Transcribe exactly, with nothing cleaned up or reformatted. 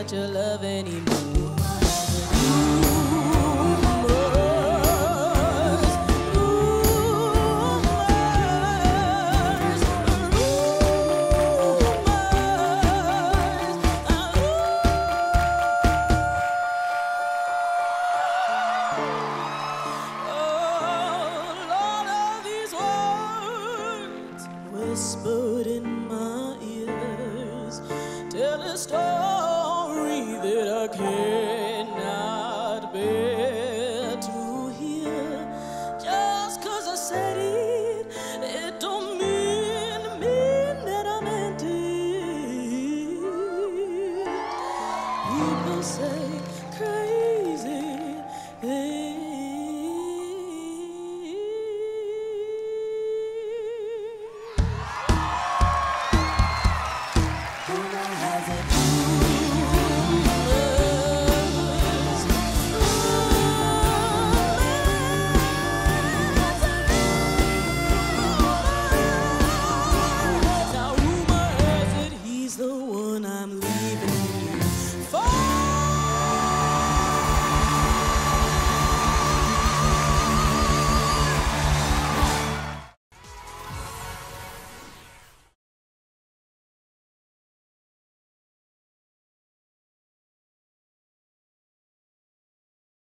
about your love anymore. Whispered in my ears, tell a story that I cannot bear to hear. Just 'cause I said it, it don't mean, mean that I meant it. People say crazy.